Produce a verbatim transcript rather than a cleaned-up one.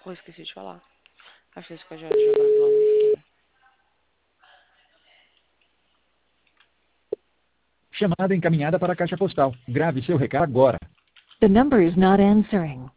Pô, esqueci de falar. Achei esse cajado jogando lá na esquina. Chamada encaminhada para a caixa postal. Grave seu recado agora. The number is not answering.